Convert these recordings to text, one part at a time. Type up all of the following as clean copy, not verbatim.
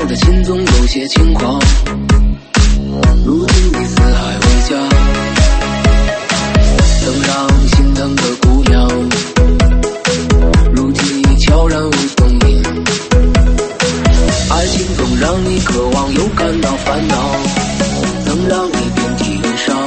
的心总有些轻狂。如今你四海为家，曾让心疼的姑娘，如今已悄然无踪影。爱情总让你渴望又感到烦恼，曾让你遍体鳞伤。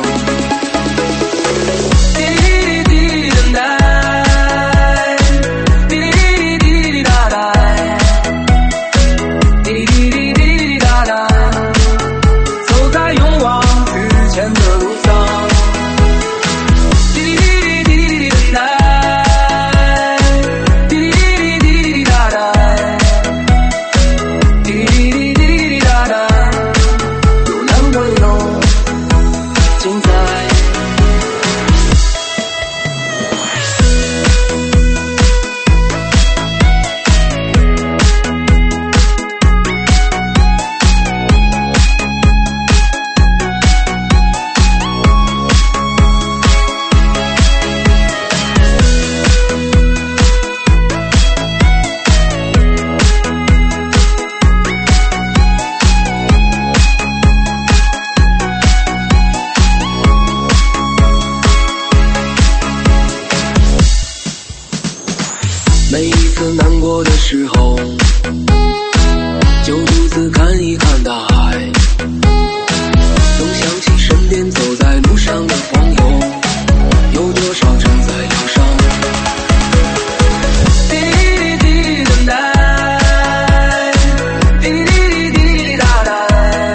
每一次难过的时候，就独自看一看大海，总想起身边走在路上的朋友，有多少正在疗伤。滴滴滴等待，滴滴滴哒哒，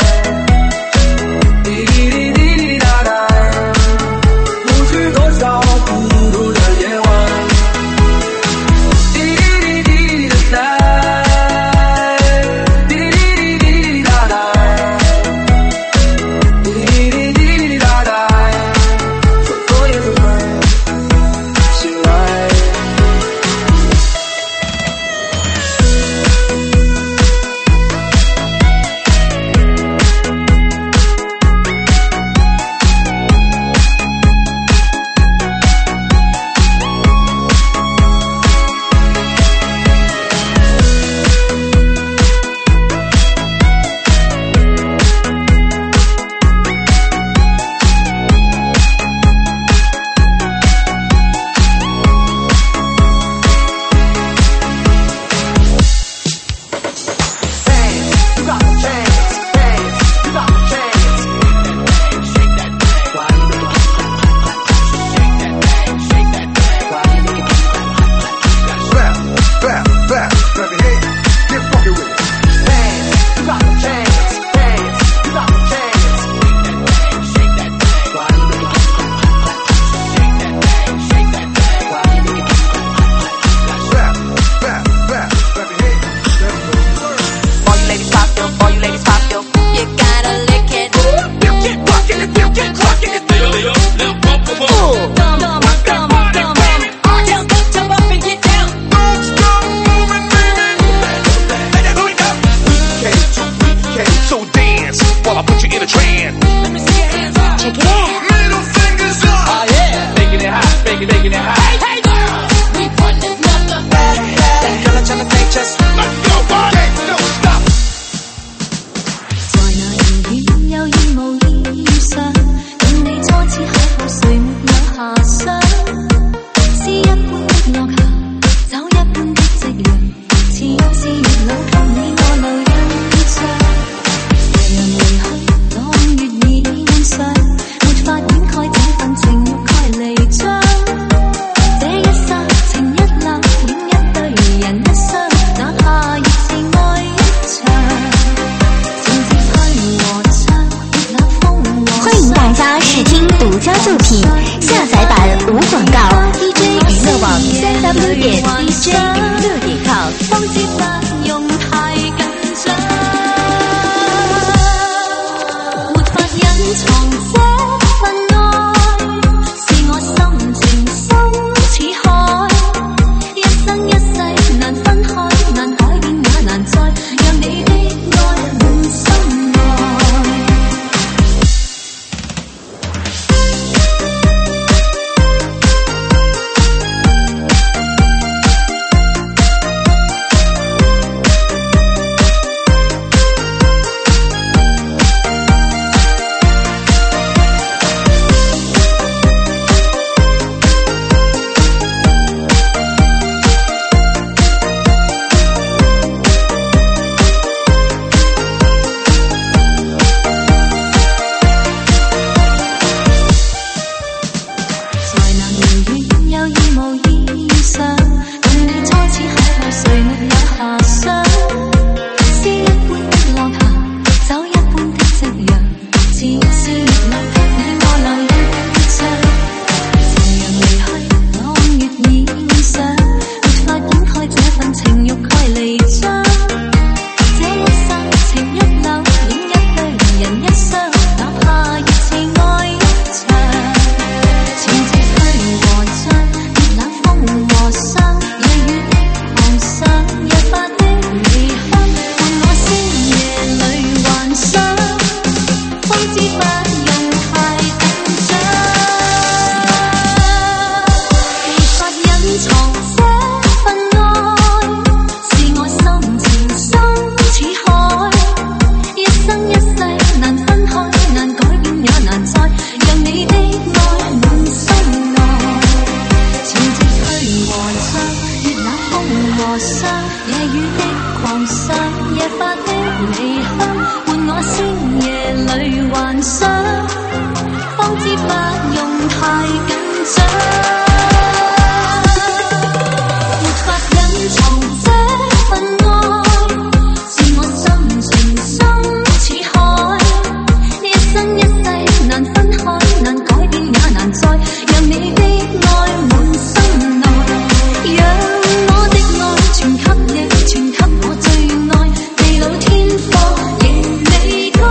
滴滴滴滴哒哒，不知多少孤独的夜晚。 上夜發的離鄉，換我先夜裏幻想，方知不用太緊張。沒法隱藏這份愛，是我心情深似海，呢一生一世難分開，難改變也難再讓你的愛滿心內，讓我的愛全給你，全給我最愛，地老天荒仍未改。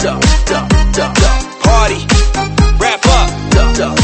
Party, wrap up. 1, 2,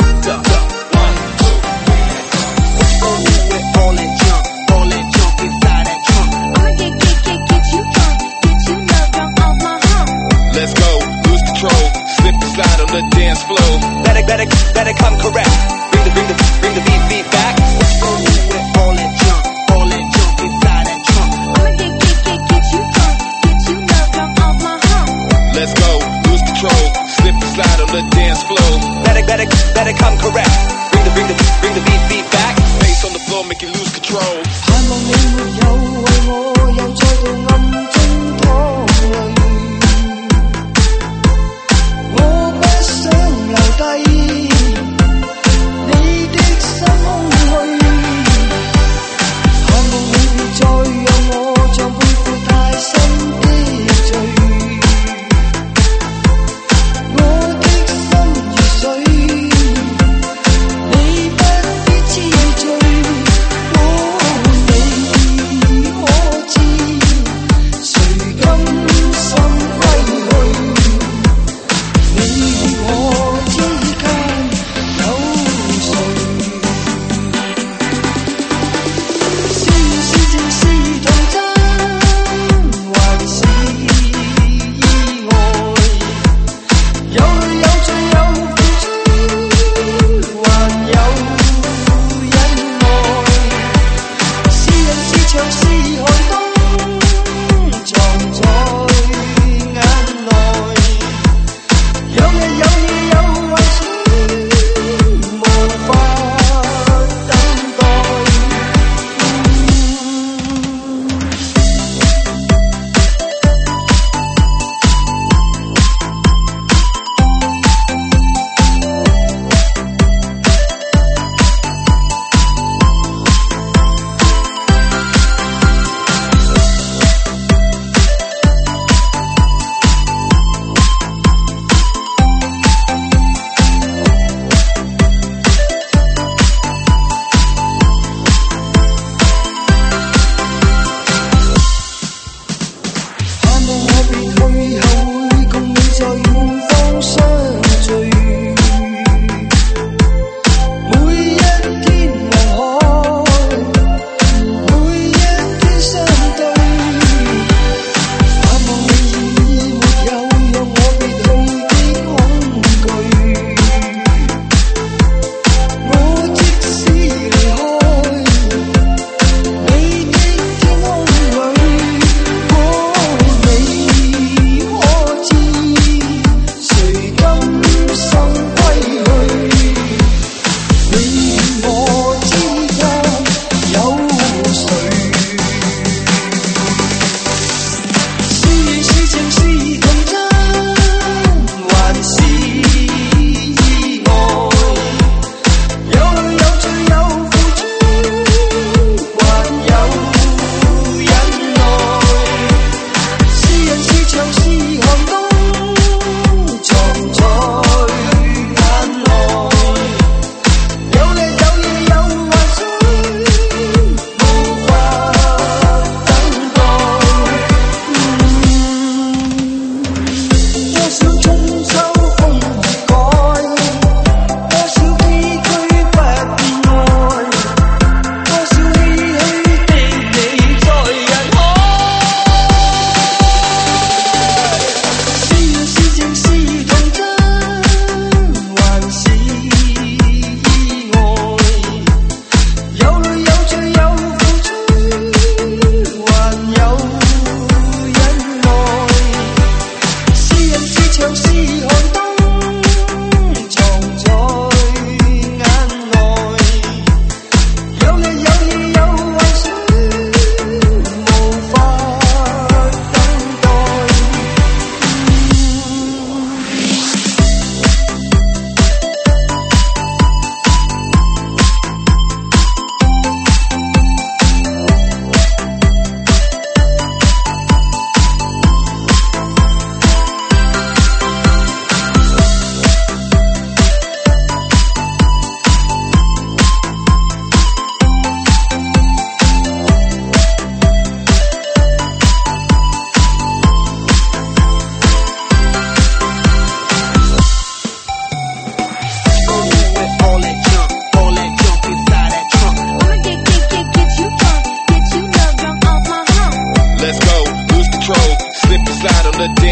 3. What's wrong with all that junk? All that junk inside that trunk. I'ma get you drunk, get you love drunk off my hump. Let's go, lose control, slip and slide on the dance floor. Better come correct. Bring the beat back. What's wrong with all that junk? All that junk inside that trunk. I'ma get you drunk, get you love drunk off my hump. Let's go, lose control, slip and slide on the dance floor. Better come correct. Bring the beat back. Bass on the floor, make you lose control. 盼望你沒有為我又再度暗中拖累，我不想留低你的心空虛，盼望你別再讓我像背負太深的罪，我的心如水，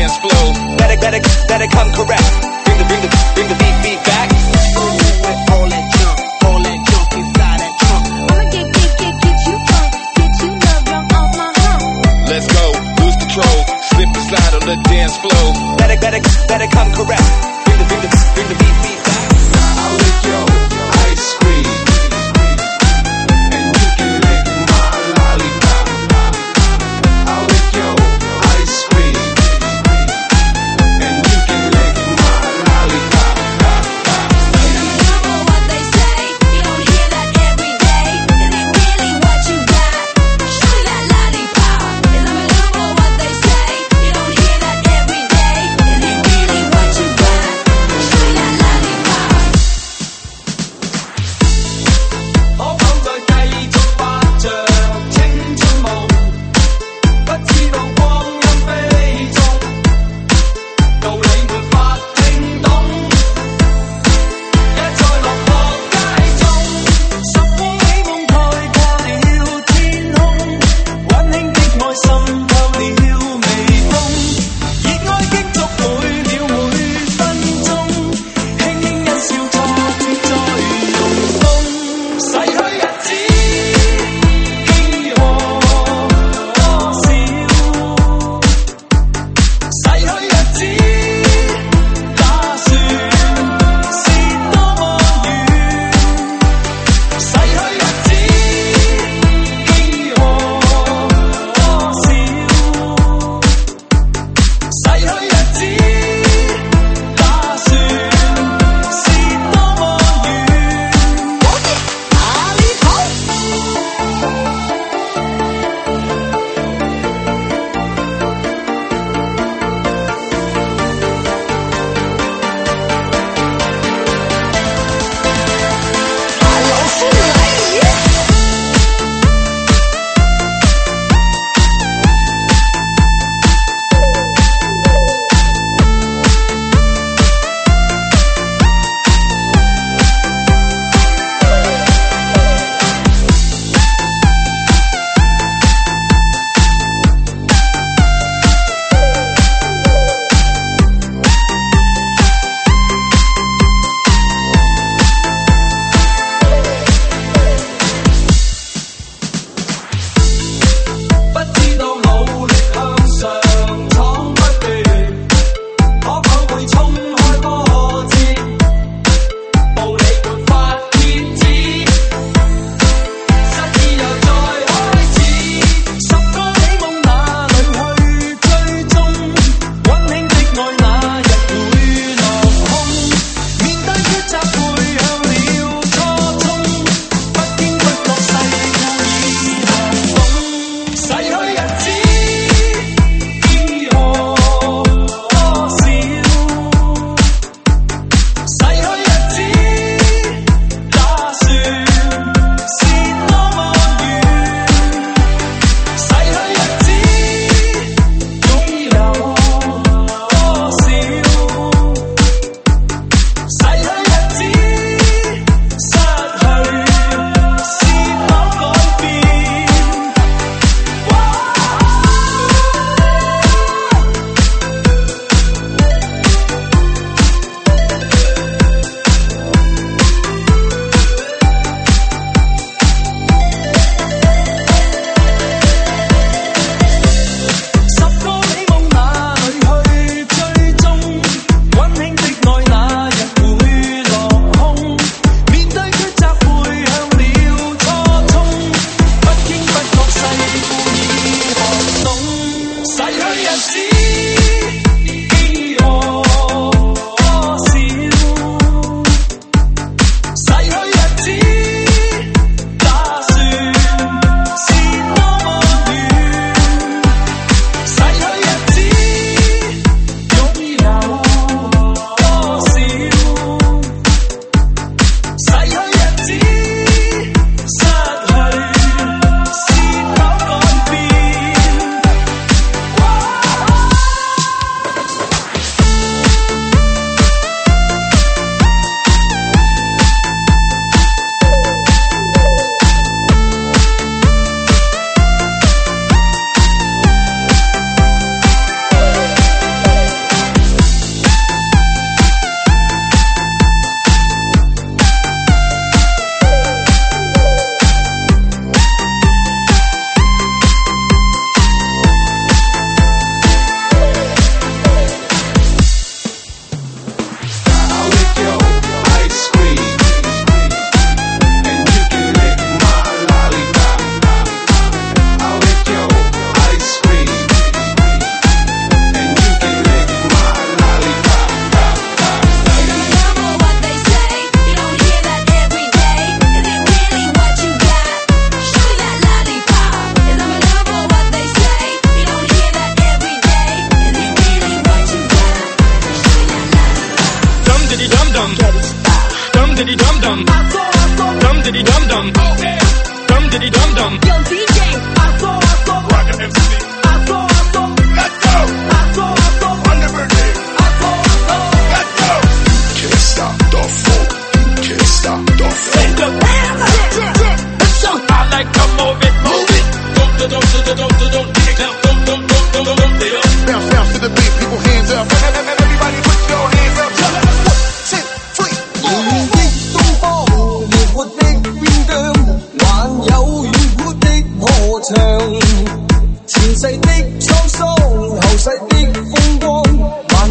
dance floor. Let it come correct. Bring the beat back. All that junk inside that trunk. I'ma get you drunk, get you love drunk off my hump. Let's go, lose control, slip and slide on the dance floor. Let it come correct. Bring the beat back. I'll lick your ice cream, and you can lick my lollipop. I'll lick your ice cream, and you can lick my lollipop. What they say, you don't hear that every day. Is it really what you got? Show me that lollipop. Is I'm in love with what they say, you don't hear that every day. Is it really what you got? Show me that lollipop.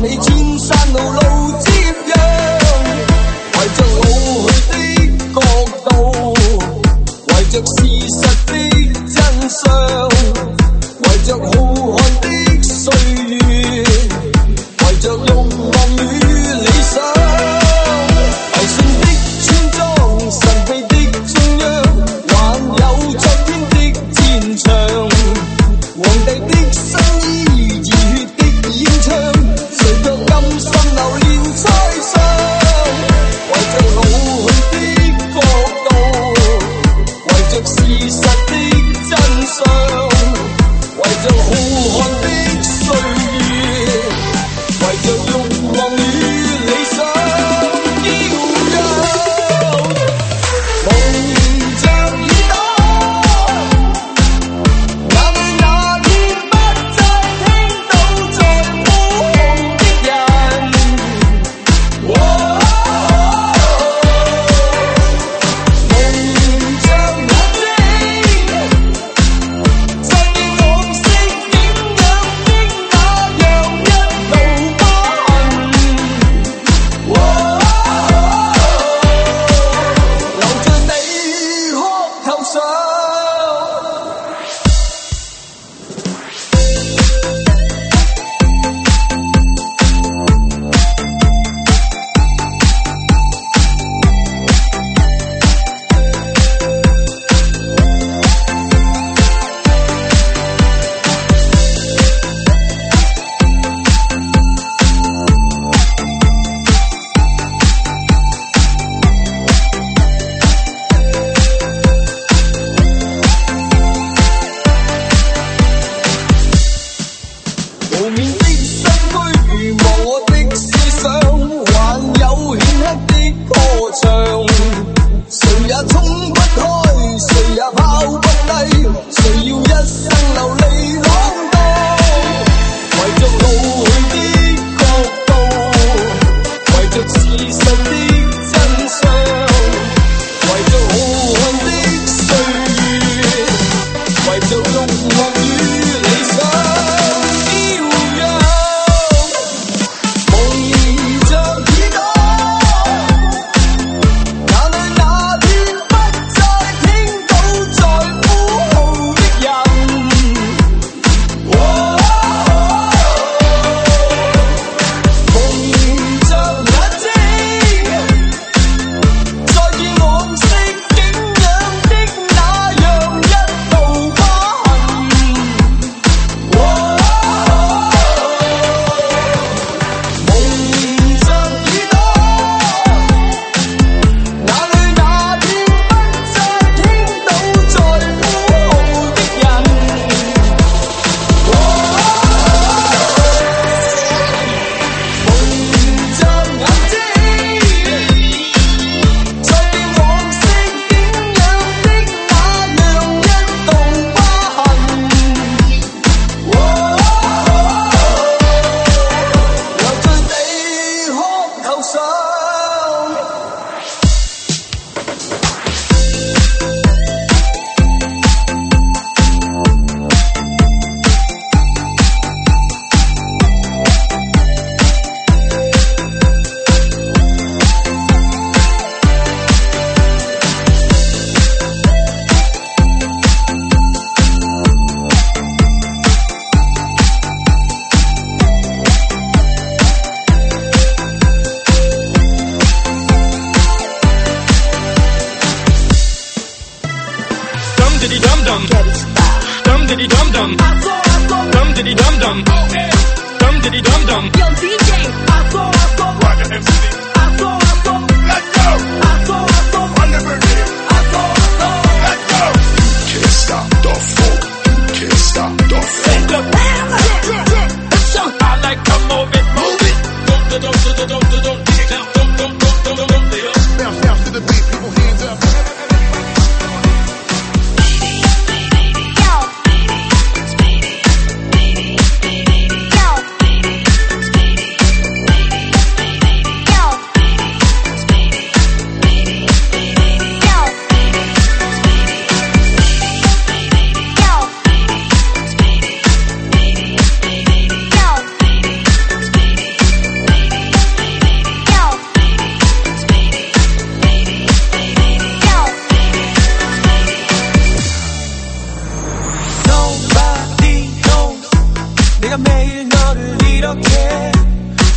你千山路路接壤，為着老去的國度，為着事實的真相，為着浩瀚的歲月，為着慾望與理想。迷信的村莊，神秘的中央，還有昨天的戰場，皇帝的新衣，熱血的演唱，誰卻甘心流連猜想？為着老去的國度，為着事實的真相，為着浩瀚的歲月，為着慾望與理想。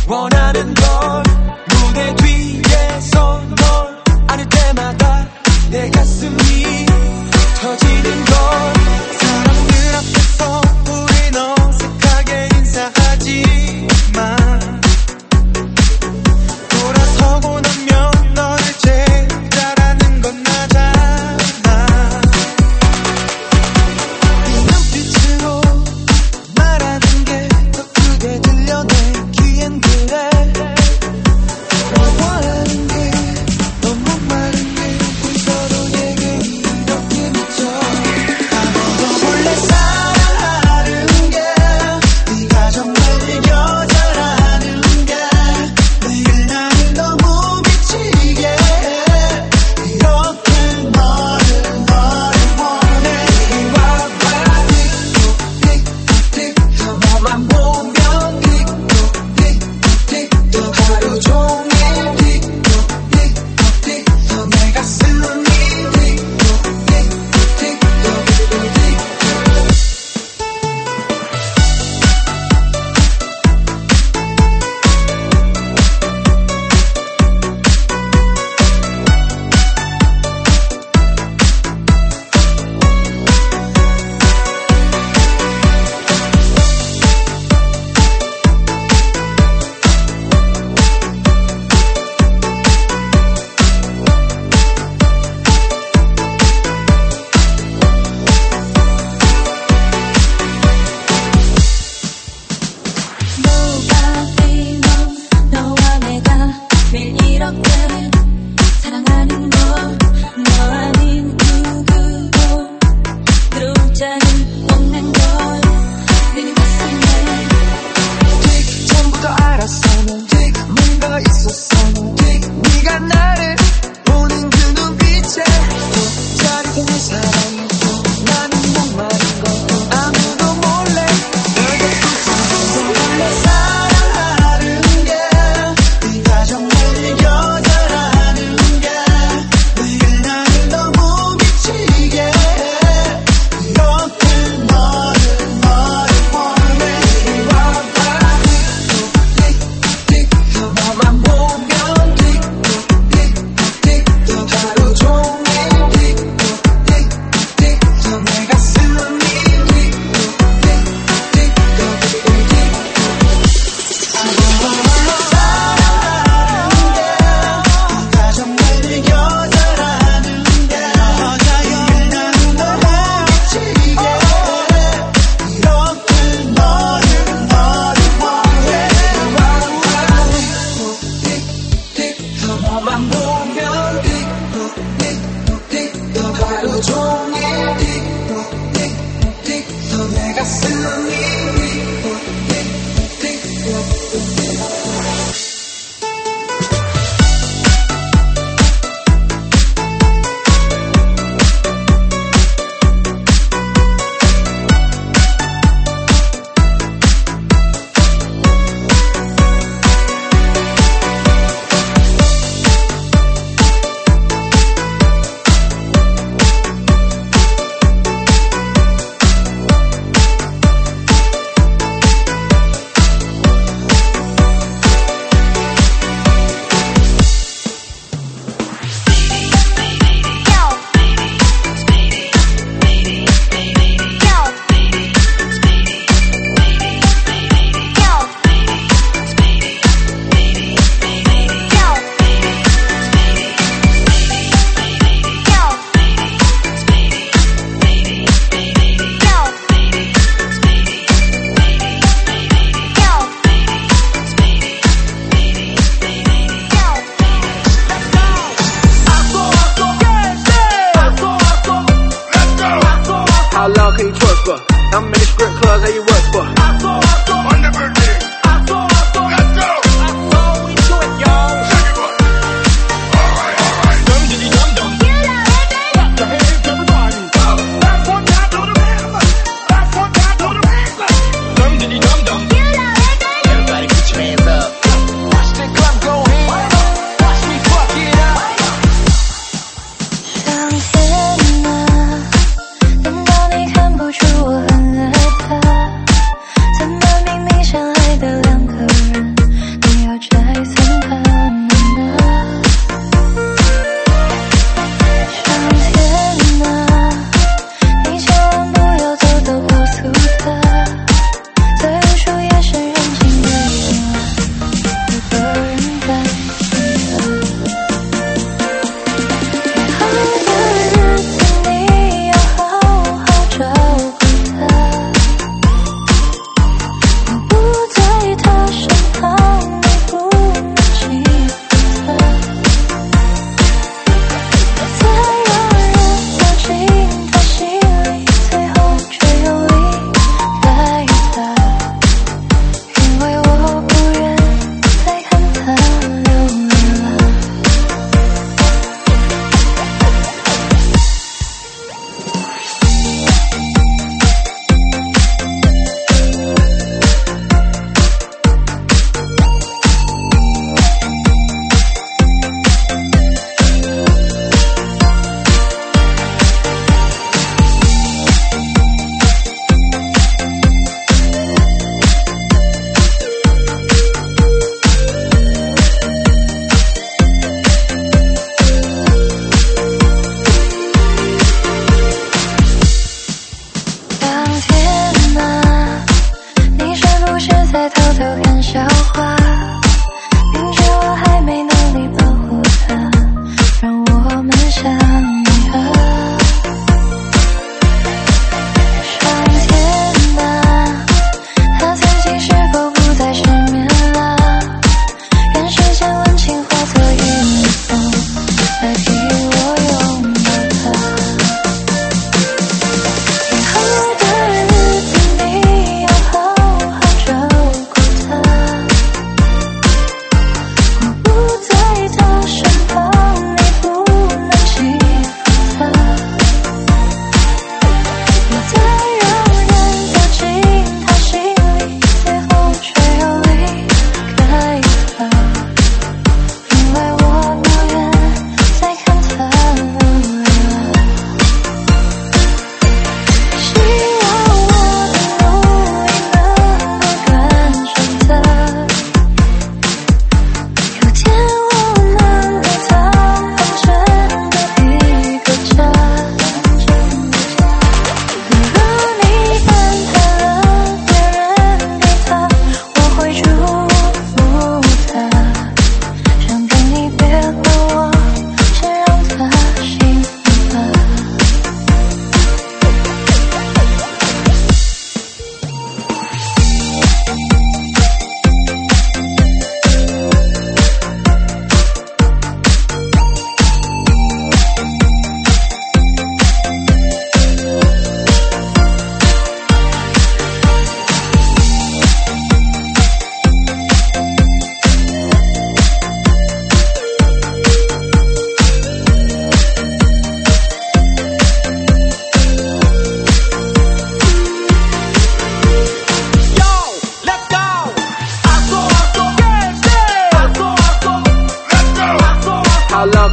원하는 걸 무대 뒤에서 널 안을 때마다 내 가슴이 터지는 걸 사람들 앞에서 우린 어색하게 인사하지만 돌아서고 나면 너를 제일 잘하는 건 나잖아 네 눈빛으로 말하는 게 더 크게 들려 내 귀엔 그래 널 원해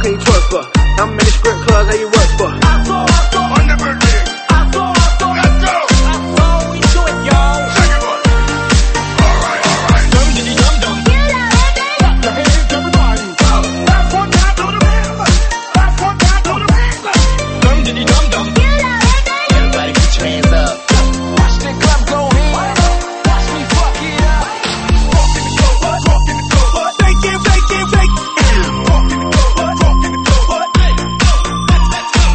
can you twerk for? How many script clubs have you worked for? I saw, on the birthday. I saw, let's go. I saw, we do it, y'all. Second one. All right. Dum diddy dum dum. Clap your hands, everybody. Last one time to the man. Last one time to the man. Dum diddy dum dum. Everybody put your hands up. Watch the club go in. Watch me fuck it up. Walk in the club, walk in the club. Fake it. Walk in the club, walk in the club. Let's go.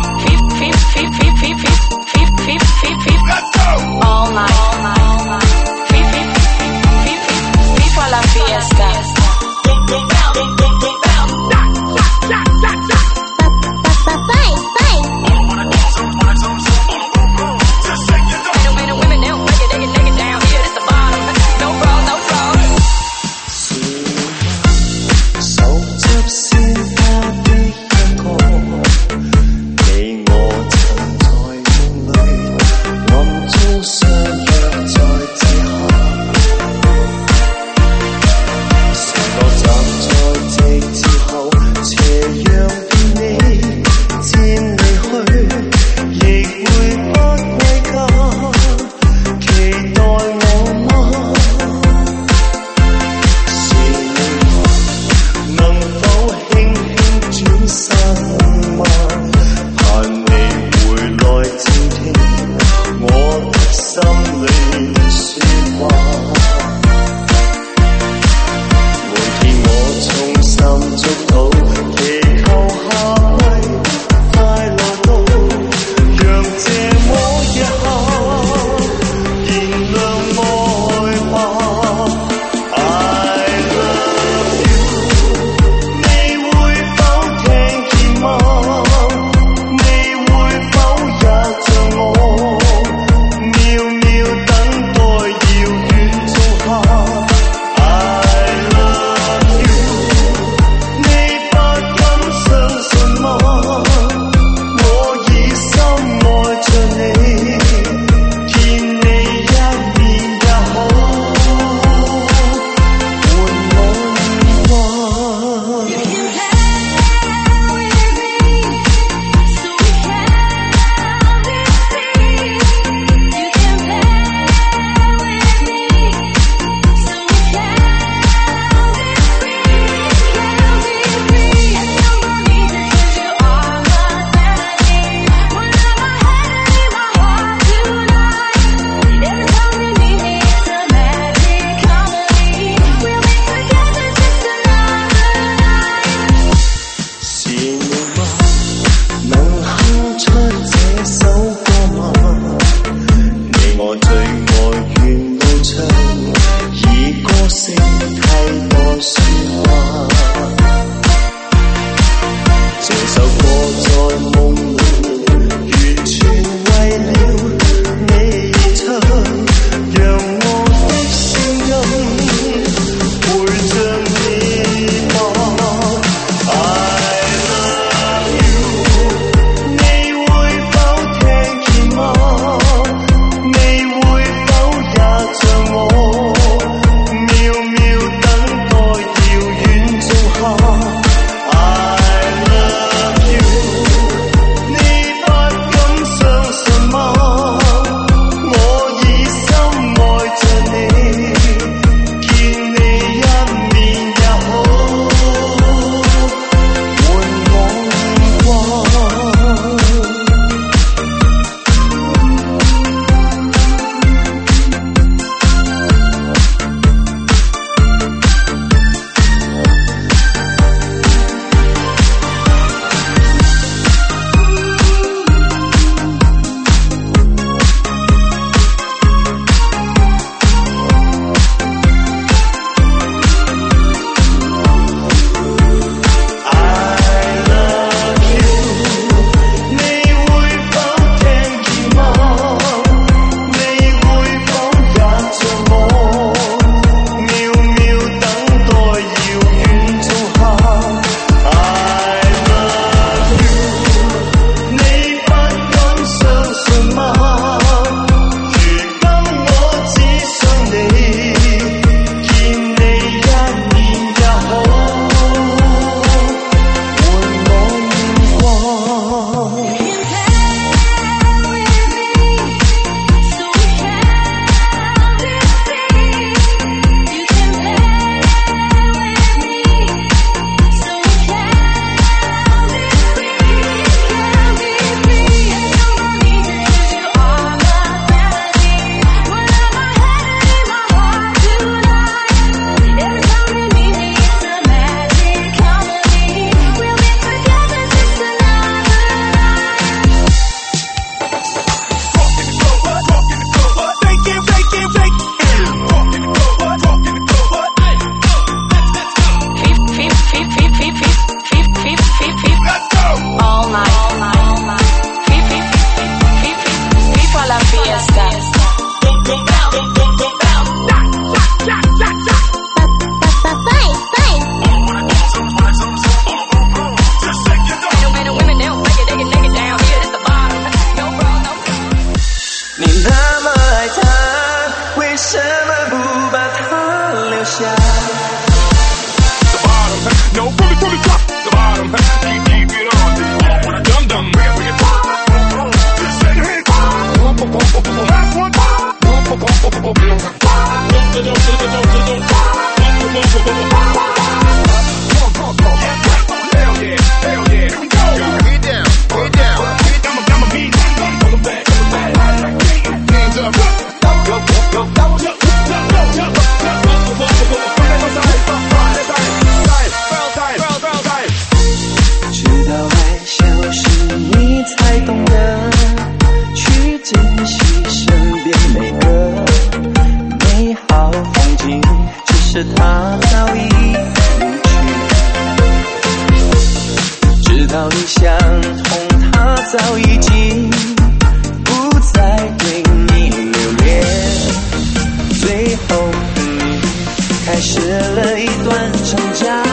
相同，他早已经不再对你留恋。最后的你开始了一段成长。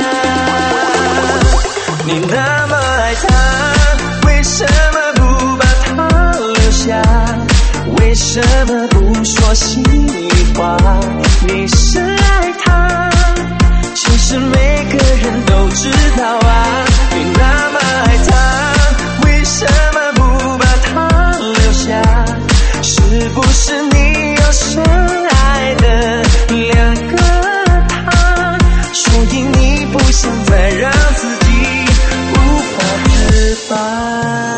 你那么爱他，为什么不把他留下？为什么不说心里话？你深爱他，其实每个人都知道啊。你那么爱他，为什么不把他留下？是不是你有深爱的两个他？所以你不想再让自己无法自拔。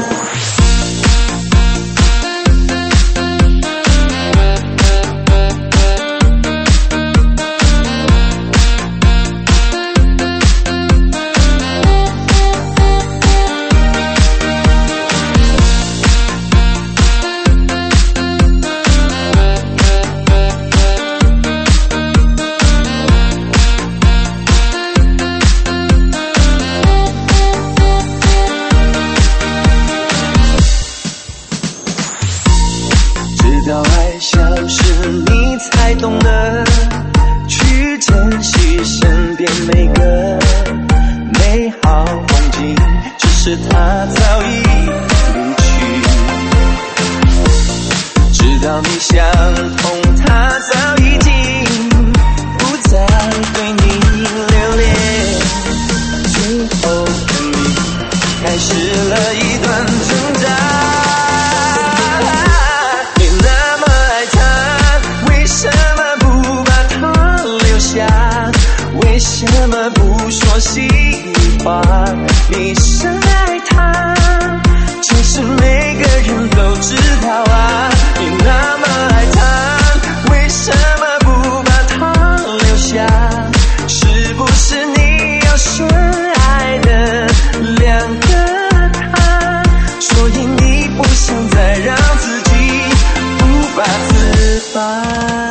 懂得去珍惜身边每个美好风景，只是他早已离去。知道你想通，他早已经不再对你留恋。最后的你开始了一段挣扎。为什么不说心里话？你深爱他，其实每个人都知道啊。你那么爱他，为什么不把他留下？是不是你有深爱的两个他？所以你不想再让自己无法自拔。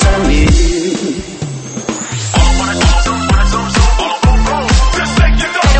Take it up.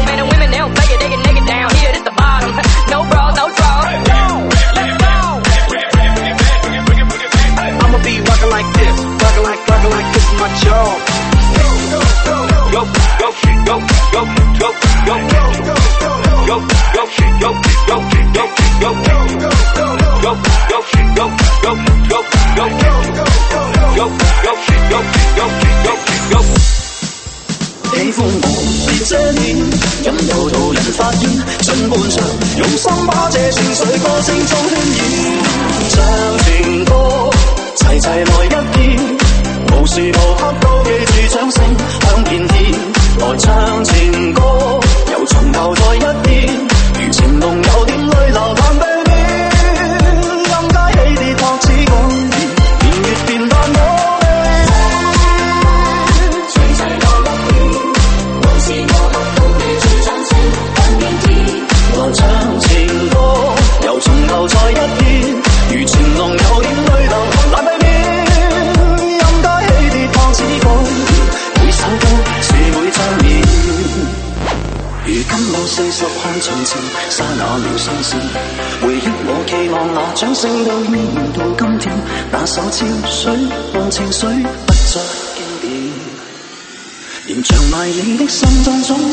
喜歡我別遮面，引誘途人發現，盡半場用心把這情緒歌聲中渲染。唱情歌，齊齊來一遍，無時無刻都記住掌聲響遍天。來唱情歌，又從頭再一遍，如情濃有點淚流難避免，音階起跌拍子改變，年月變淡我。唱情歌，又從頭再一遍，如情濃有點淚流難避免，音階起跌拍子改變，每首歌是每張面。如今我40看從前，剎那秒心事，回憶我期望那掌聲都依然到今天，那首潮水和情緒不再經典，仍像埋你的心臟中。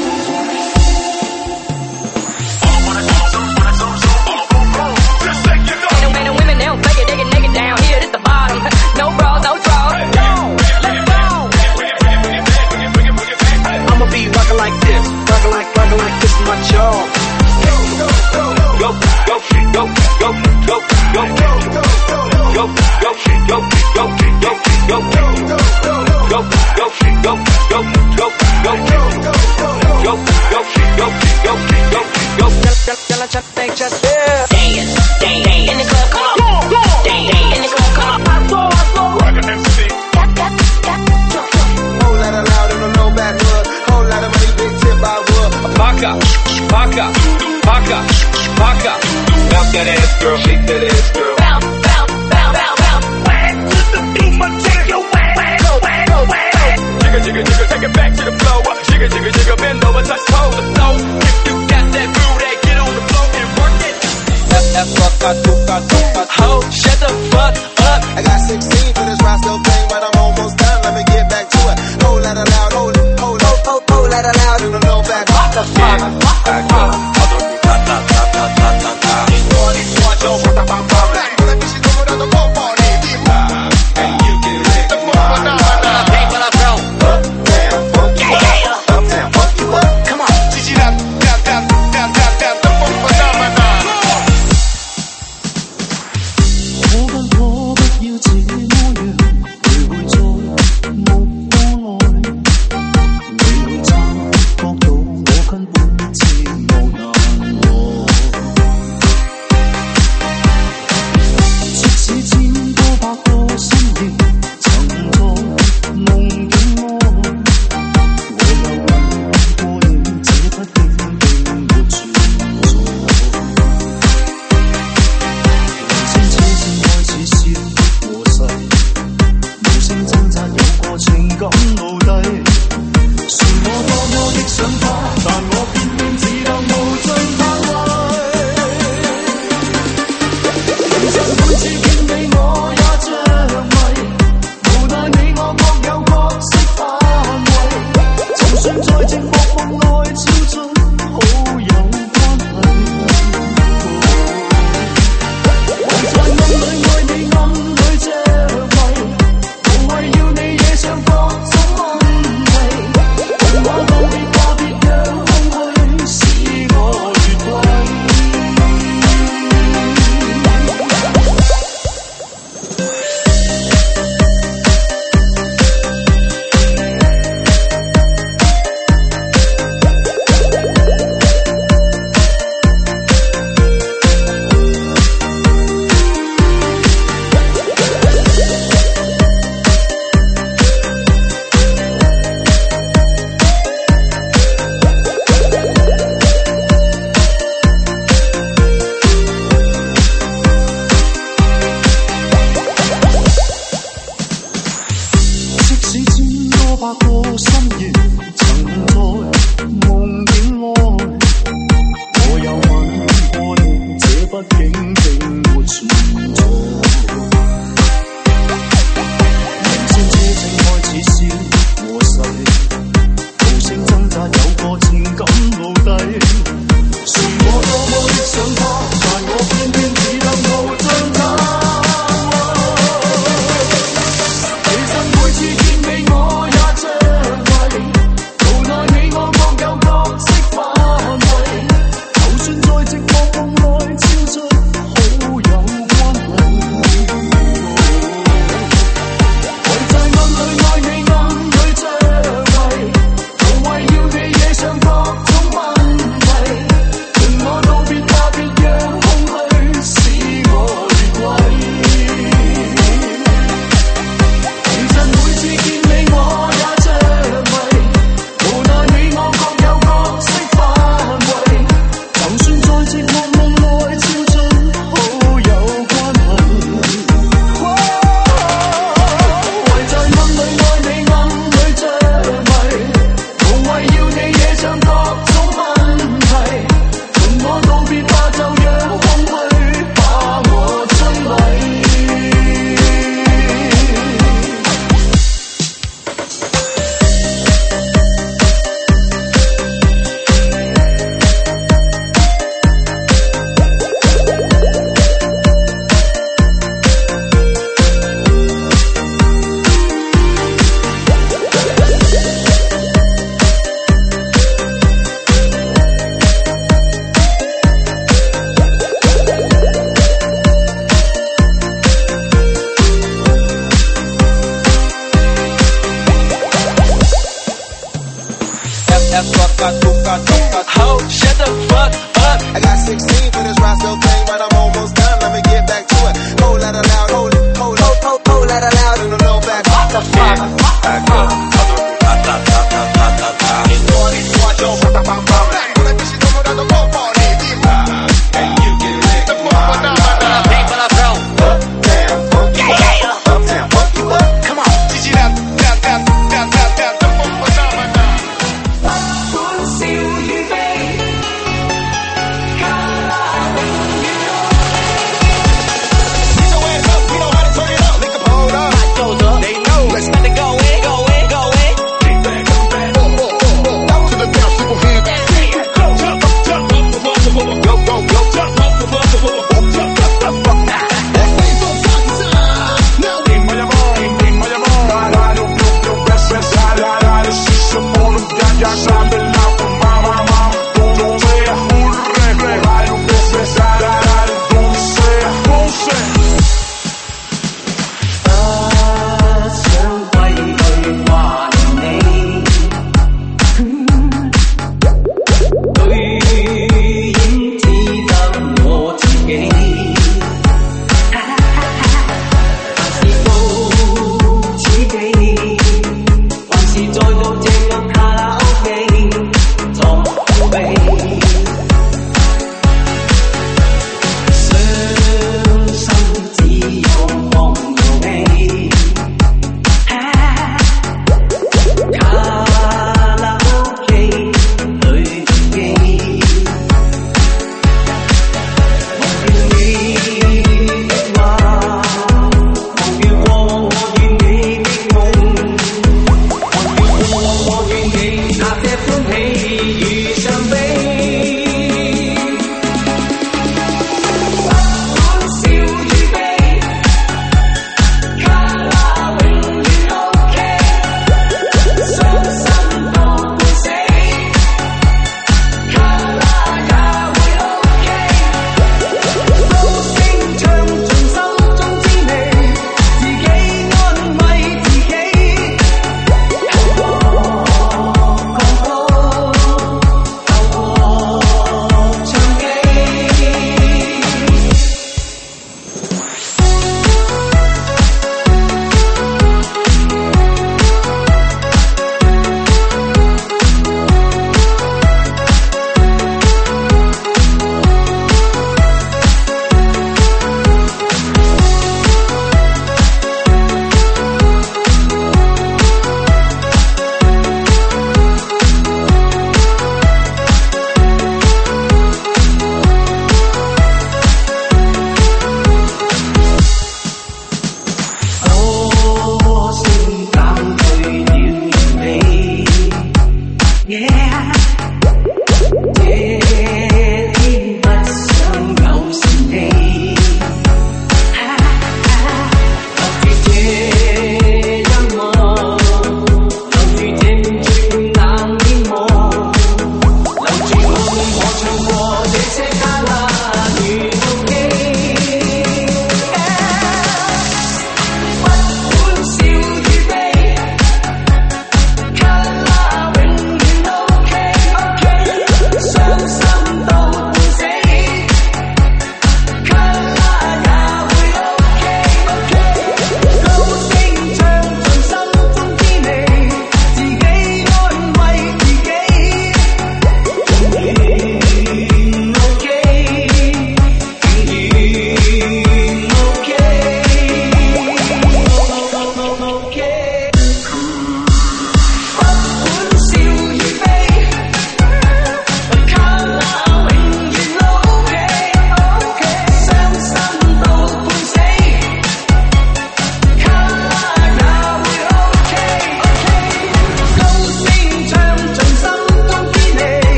Bounce that ass, girl, shake that ass, girl. Bounce, bounce, bounce, bounce, bounce. Wag to the beat, but take your wag, wag, wag, wag. Jigga, jigga, jigga, take it back to the floor. Jigga, jigga, jigga, bend over, touch toes. So if you got that booty, get on the floor and work it. Ho, shut the fuck up. I got 16 for this ride, still playing, but I'm almost done. Let me get back to it. Hold that loud, hold that loud, and no back. What the fuck? And you can let the uptown, funk you up. Come on, teach it up, down, down, down, down, down, the funk phenomenon. 可不要這麼樣，徘徊在目光內，你會察覺到我根本自無難和。即使千多百個深夜，曾在夢境內，我有吻過你，這不經並沒存在。人生車先開始笑和逝，無聲掙扎有過情感奴隸，是我多麼的想他，但我偏偏只能無盡嘆謂。其實每次見你我也着迷，無奈你我各有角色範圍，就算在寂寞夢內超出好友關係。還在暗裏愛你，暗裏着迷，無謂要你惹上各種問題。童話道別話，別讓空虛使我越軌。即使千多百個深夜，曾在夢境內，我有吻過你，這畢竟並沒存在。人生車正開始笑和逝， That's fuck. Ho, shut the fuck up. I got 16 for this Roscoe thing, but I'm almost done. Let me get back to it. Hold that loud, hold that loud, and no back. What the fuck? Back up. And you can lick my uptown funky butt. Uptown funky butt. Come on, Gigi down. Let's let it go in.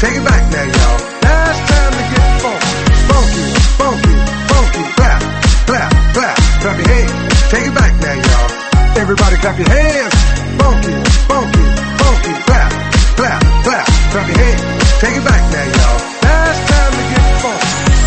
Take it back now, y'all. Now it's time to get funky. Funky, funky, funky. Clap, clap, clap. Clap your hands. Take it back now, y'all. Everybody clap your hands. Funky, funky, funky. Clap, clap, clap. Clap your hands. Take it back now, y'all. Now it's time to get funky.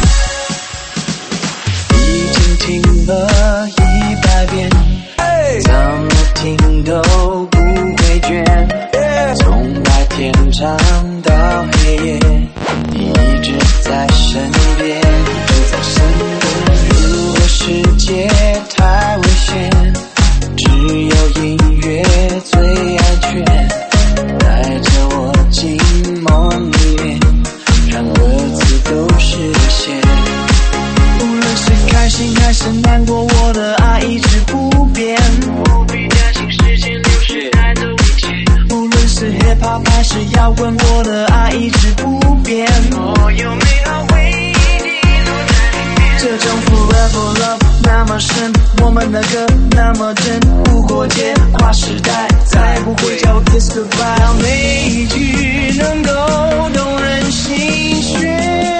已经听了100遍，怎么听都不会倦。从白天长到黑夜，你一直在身边，一直在身边。如果世界太危险，只有音乐最安全，带着我进梦里面，让歌词都实现。无论是开心还是难过，我的爱一直不变，不必担心时间流逝带走一切。无论是 hip hop 还是摇滚，我的爱一直不变，所有美好回忆都在里面。这种 forever love 那么深，我们的歌那么真，无国界跨时代，再不会叫 kiss goodbye。每一句能够动人心弦。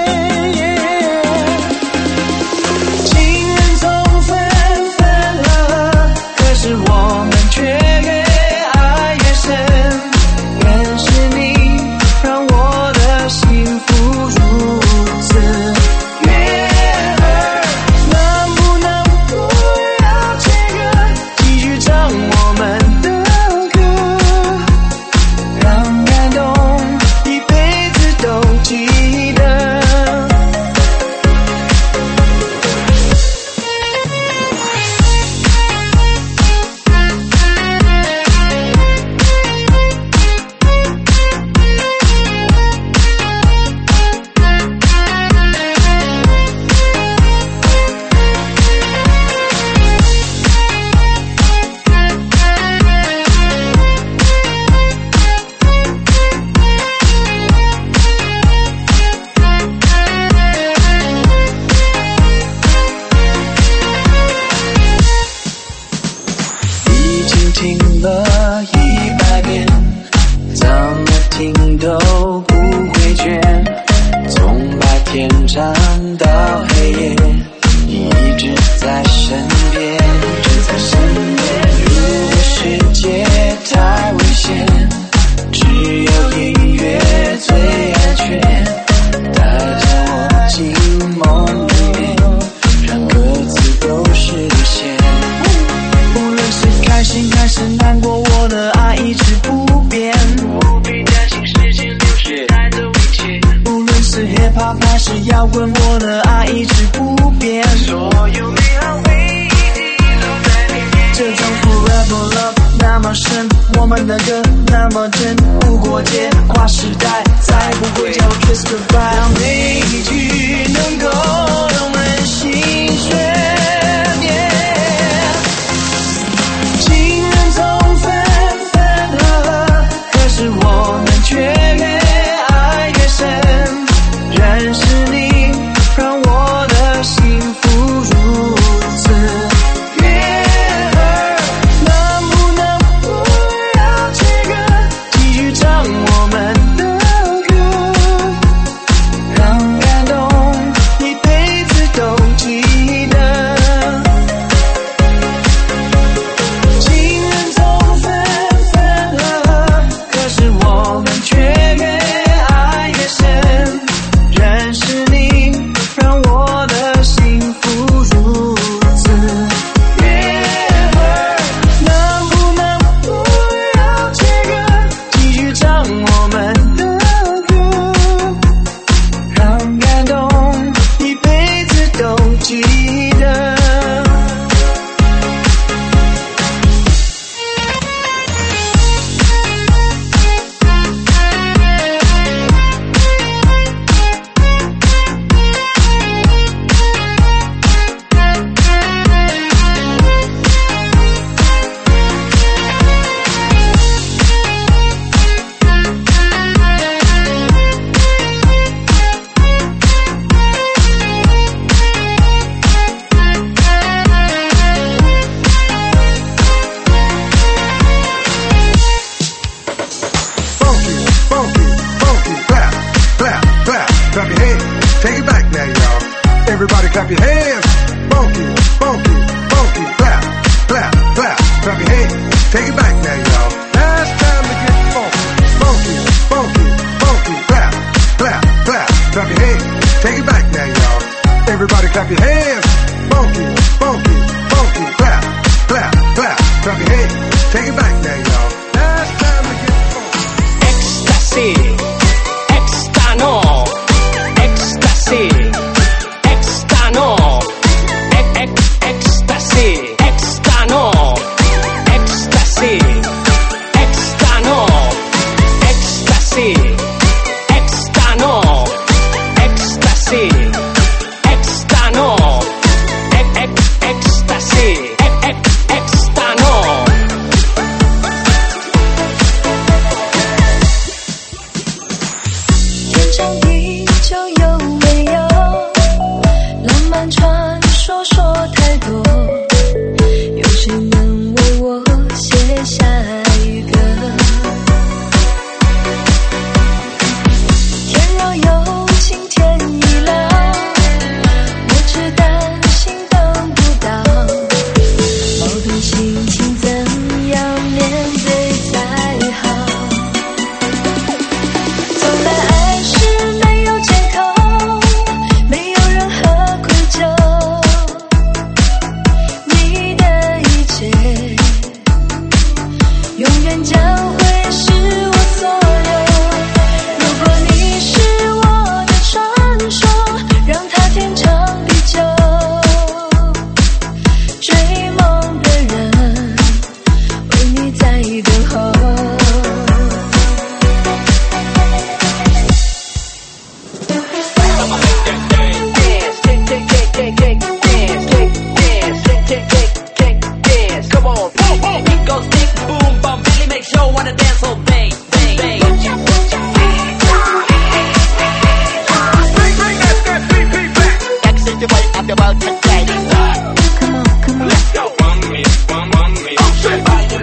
我们却越爱越深，认识你让我的幸福如此悦耳。能不能不要这个，继续唱我们的歌，让感动一辈子都记得。听了100遍，怎么听都不会倦。从白天长到黑夜，你一直在身边，一直在身边。如果世界太危险，只有音乐最安全，带着我进梦里面，让歌词都实现。无论是开心还是难过，我的爱一直不变，不必担心时间流逝带走一切。无论是 hip hop 还是摇滚，我的爱一直不变，所有美好回忆都在里面。这种 forever love 那么深，我们的歌那么真，无国界跨时代，再不会叫 kiss goodbye。让每一句能够动人心弦。是我们却越爱越深，认识你让我的幸福如此悦耳。能不能不要这个，继续唱我们的歌， clap your hands. Funky, funky, funky, clap, clap, clap. Clap your hands. Take it back now, y'all. Now it's time to get funky. Funky, funky, funky, clap, clap, clap. Clap your hands. Take it back now, y'all. Everybody clap your hands. Funky, funky, funky, clap, clap, clap. Clap your hands. Take it back now, y'all. Now it's time to get funky. Ecstasy, extano, ecstasy, extano, ecstasy, extano, ecstasy, extano, ecstasy, extano, ecstasy, extano, ecstasy, extano. 天长地久有没有？浪漫传说说太多，有谁能为我写下一个？天若有情天亦老，我只担心等不到，矛盾心情怎样面对才好？从来爱是没有借口，没有任何愧疚，你的一切永远将会是我所有。如果你是我的传说，让它天长地久，追梦的人为你在等候。 Come on, it goes big, boom, bum, Billy make sure wanna dance all day. Bring that beat back. Exit the way of the world today. Come on, come on. Let's go. One me. Oh shit.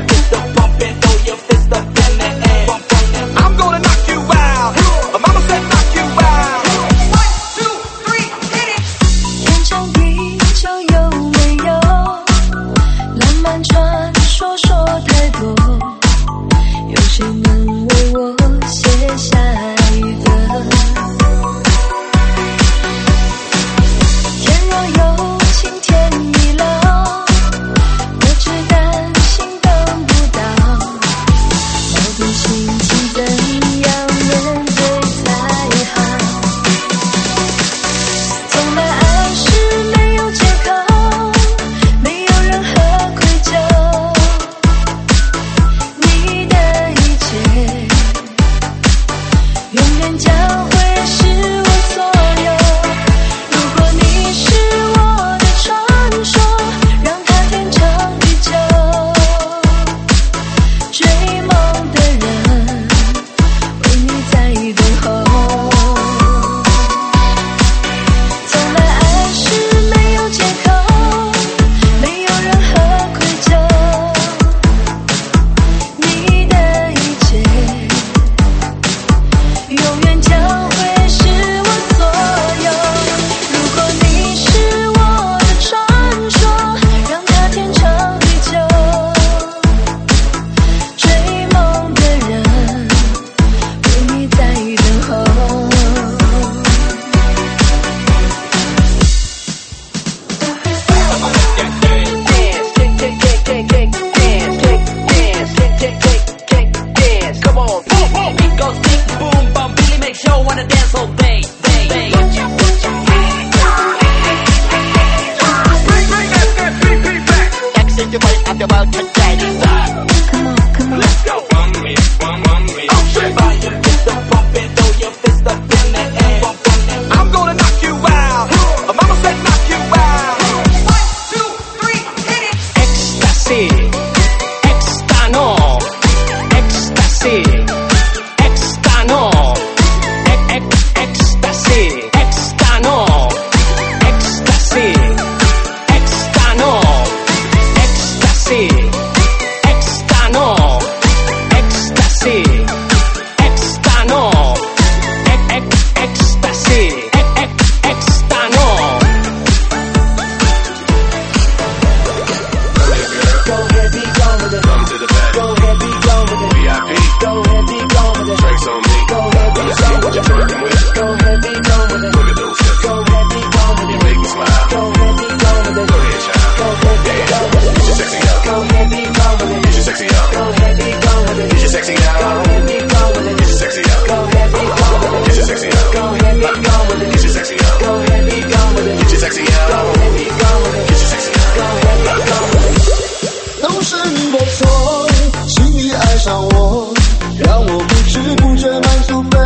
I'm gonna knock you out. Mama said knock you out. 1, 2, 3, hit it. 天长地久有没有？浪漫传说说太多，有谁能为我写下一个？天若有情天亦老，我只担心等不到，矛盾心情怎样面对才好？从来爱是没有借口，没有任何愧疚，你的一切永远将会是我所有。如果你是我的传说，让它天长地久，追梦的人为你在等候。从来爱是没有借口，没有任何愧疚，你的一切永远将会是我所有。如果你是我的传说，让它天长地久，追梦的人为你在等候。 Come on, it goes big, boom, bum, Billy make sure wanna dance all day. Bring that beat back. Exit the way of the world today. Come on, come on. Let's go. One me. Oh shit. I'm gonna knock you out. Mama said knock you out. 1, 2, 3, hit it. Ecstasy, extano, ecstasy, extano,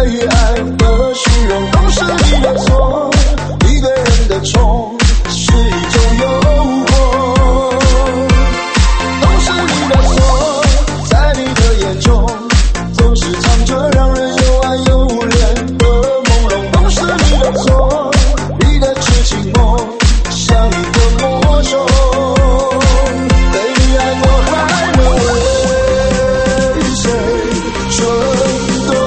被爱的虚荣，都是你的错。一个人的宠是一种诱惑，都是你的错。在你的眼中，总是藏着让人又爱又怜的朦胧，都是你的错。你的痴情梦像一个魔咒，对你爱过还能为谁蠢动？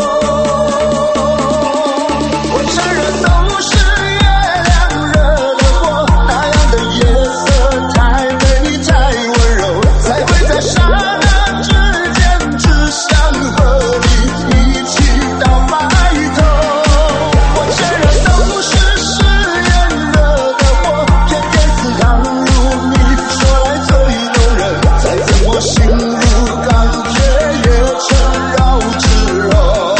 我承认都是月亮惹的祸，那样的夜色太美太温柔，才会在刹那之间只想和你一起到白头。我承认都是誓言惹的祸，偏偏似糖如蜜，说来最动人，再怎么心如钢铁也缠绕之柔。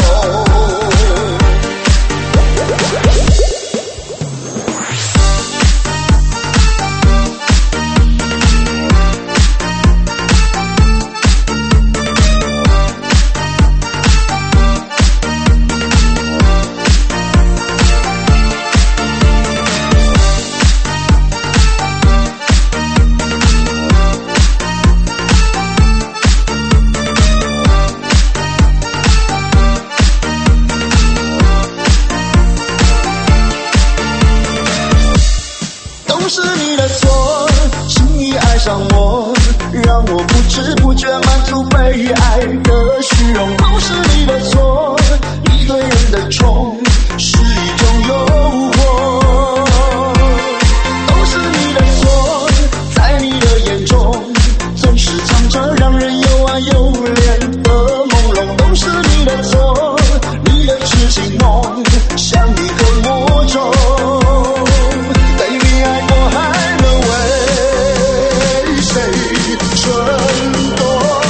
都是你的错，轻易爱上我，让我不知不觉满足被爱的虚荣，都是你的错。一个人的宠是一种诱惑，都是你的错。在你的眼中，总是藏着让人又爱又怜的朦胧，都是你的错。你的痴情梦像一个魔咒，对你爱过还能为谁蠢动？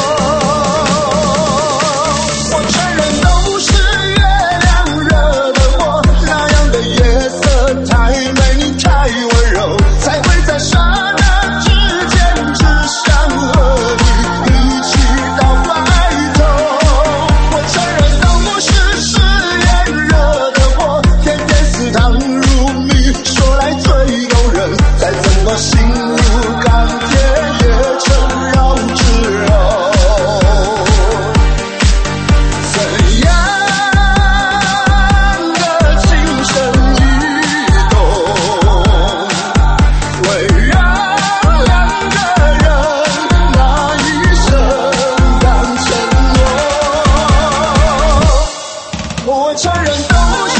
我承认都是月亮惹的祸，那样的夜色太美太温柔，才会在刹那之间只想和你一起到白头。我承认都是誓言惹的祸，偏偏似糖如蜜，说来最动人，再怎么心如钢铁也缠绕之柔。怎样的情深意动，会让两个人那一生当承诺？我承认都是